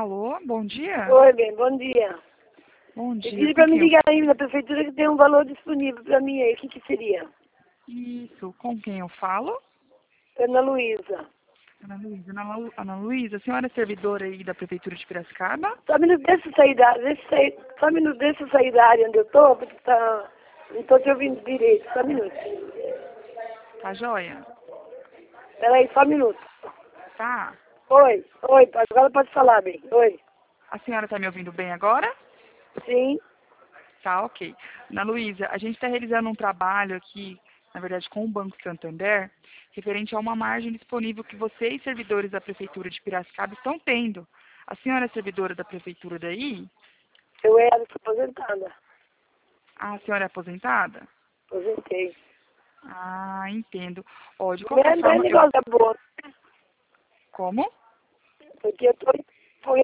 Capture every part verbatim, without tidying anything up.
Alô, bom dia? Oi, bem, bom dia. Bom dia. Eu pedi para me ligar aí na prefeitura que tem um valor disponível para mim aí. O que, que seria? Isso, com quem eu falo? Ana Luísa. Ana Luísa. Ana, Lu... Ana Luísa, a senhora é servidora aí da Prefeitura de Piracicaba? Só um minuto, deixa eu sair da, deixa eu sair, só um minuto, deixa eu sair da área onde eu tô, porque tá, não tô te ouvindo direito. Só um minuto. Tá joia? Peraí, só um minuto. Tá. Oi, oi, agora pode falar, bem. Oi. A senhora tá me ouvindo bem agora? Sim. Tá, ok. Ana Luísa, a gente está realizando um trabalho aqui, na verdade, com o Banco Santander, referente a uma margem disponível que vocês, servidores da Prefeitura de Piracicaba, estão tendo. A senhora é servidora da Prefeitura daí? Eu era sou aposentada. Ah, a senhora é aposentada? Aposentei. Ah, entendo. Ó, de Não é, qualquer não é forma, eu... negócio da boa, Como? porque eu tô foi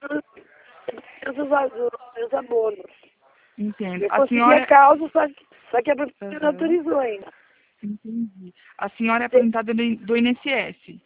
os abonos. Entendo. Eu A consegui a senhora... causa, só que, só que a prefeitura não Aham, autorizou ainda. entendi. A senhora é aposentada do do I N S S?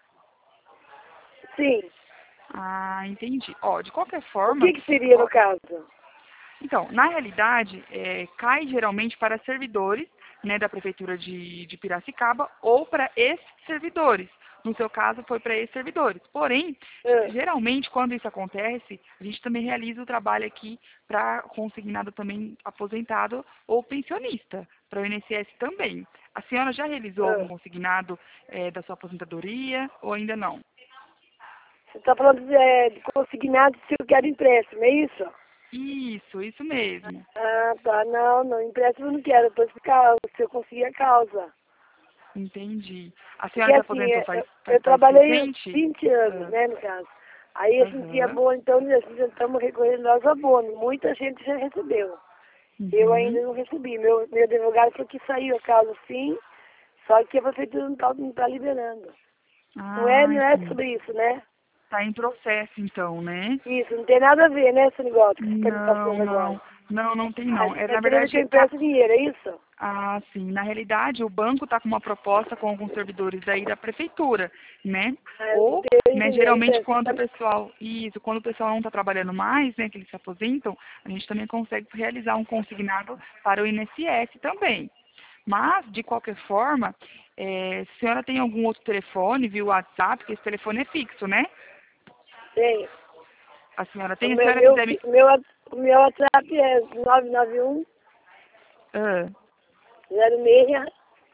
Sim. Ah, entendi. Ó, de qualquer O forma... que, que seria no caso? Então, na realidade, é, cai geralmente para servidores, né, da Prefeitura de, de Piracicaba ou para ex-servidores. No seu caso, foi para ex-servidores. Porém, Ah, geralmente, quando isso acontece, a gente também realiza o trabalho aqui para consignado também aposentado ou pensionista, para o I N S S também. A senhora já realizou algum ah. consignado é, da sua aposentadoria ou ainda não? Você está falando de, é, de consignado se eu quero empréstimo, é isso? Isso, isso mesmo. Ah, tá. Não, não, empréstimo eu não quero. Eu tô explicando se eu conseguir a causa. Entendi. A Porque senhora se assim, aposentou é, faz, eu, faz, eu faz trabalhei recente? vinte anos, Ah, né, no caso. Aí a gente tinha aham. bom, então nós estamos recorrendo aos abonos. Muita gente já recebeu. Eu Uhum. ainda não recebi. Meu, meu advogado falou que saiu a causa sim, só que a prefeitura não está não tá liberando. Não é, Ah, não é sim. sobre isso, né? Tá em processo então, né? Isso, não tem nada a ver, né, esse negócio que você está me Não, passando agora. não. Não, não tem A não. gente É, está na querendo que eu verdade, a, empreste dinheiro, é isso? ah, sim. Na realidade, o banco está com uma proposta com alguns servidores daí da prefeitura, né? Ah, eu Ou, né, entendi. Aí geralmente você quando o tá... pessoal, isso, quando o pessoal não está trabalhando mais, né, que eles se aposentam, a gente também consegue realizar um consignado para o I N S S também. Mas, de qualquer forma, é, se a senhora tem algum outro telefone, viu, WhatsApp, porque esse telefone é fixo, né? Tem. A senhora O tem? A meu, senhora meu, quiser me... meu, o meu WhatsApp é nove nove um Ah, zero seis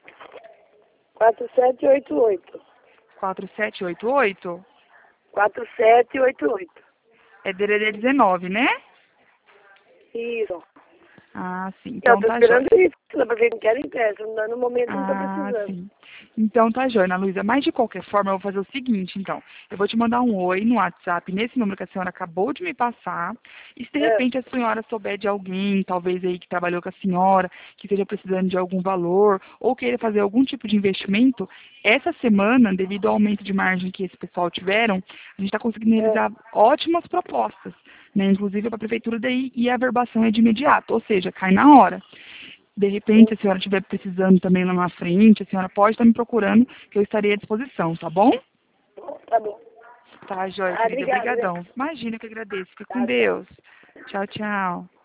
quatro sete oito oito. quatro sete oito oito? quatro sete oito oito. É D D D dezenove, né? Isso. Ah, sim. Eu Então estou tá esperando jóia. isso, porque não quero empréstimo. No momento não estou Ah, precisando. sim. Então tá jóia, Ana Luísa. Mas de qualquer forma, eu vou fazer o seguinte, então. Eu vou te mandar um oi no WhatsApp, nesse número que a senhora acabou de me passar. E se de É, repente a senhora souber de alguém, talvez aí que trabalhou com a senhora, que esteja precisando de algum valor, ou queira fazer algum tipo de investimento, essa semana, devido ao aumento de margem que esse pessoal tiveram, a gente está conseguindo é. realizar ótimas propostas, né? Inclusive para a prefeitura daí, e a verbação é de imediato, ou seja, cai na hora. De repente, se a senhora estiver precisando também lá na frente, a senhora pode estar me procurando, que eu estarei à disposição, tá bom? Tá bom. Tá, joia, Ah, querida. obrigada, né? Obrigadão. Imagina que eu agradeço. Fica com Tá, tchau. Deus. Tchau, tchau.